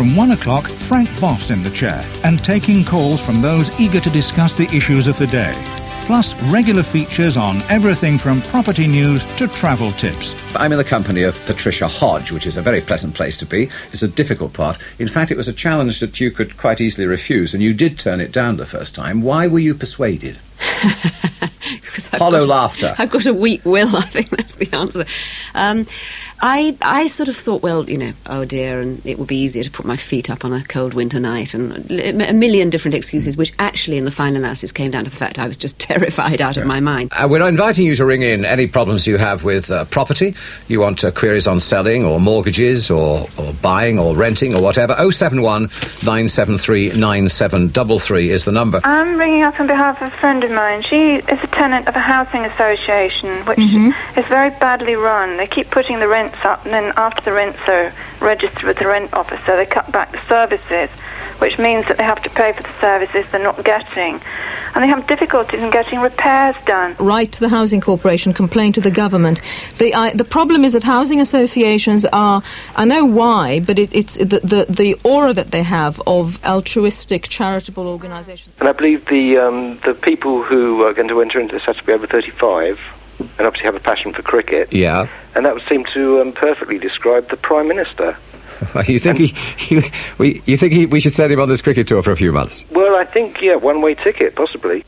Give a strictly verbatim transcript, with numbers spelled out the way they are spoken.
From one o'clock, Frank Boss in the chair and taking calls from those eager to discuss the issues of the day. Plus, regular features on everything from property news to travel tips. I'm in the company of Patricia Hodge, which is a very pleasant place to be. It's a difficult part. In fact, it was a challenge that you could quite easily refuse, and you did turn it down the first time. Why were you persuaded? Hollow got, laughter. I've got a weak will, I think that's the answer. Um, I I sort of thought, well, you know, oh dear, and it would be easier to put my feet up on a cold winter night, and a million different excuses, which actually in the final analysis came down to the fact I was just terrified out yeah. of my mind. Uh, we're inviting you to ring in any problems you have with uh, property. You want uh, queries on selling or mortgages or, or buying or renting or whatever. oh seven one, nine seven three, nine seven three three is the number. I'm ringing up on behalf of a friend of mine. She is a tenant of a housing association, which mm-hmm. is very badly run. They keep putting the rents up, and then after the rents are registered with the rent officer, they cut back the services, which means that they have to pay for the services they're not getting. And they have difficulties in getting repairs done. Write to the Housing Corporation, complain to the government. The uh, the problem is that housing associations are, I know why, but it, it's the, the, the aura that they have of altruistic, charitable organisations. And I believe the um, the people who are going to enter into this have to be over thirty-five, and obviously have a passion for cricket. Yeah. And that would seem to um, perfectly describe the Prime Minister. You think he, he, we, you think he, we should send him on this cricket tour for a few months? Well, I think, yeah, one-way ticket, possibly.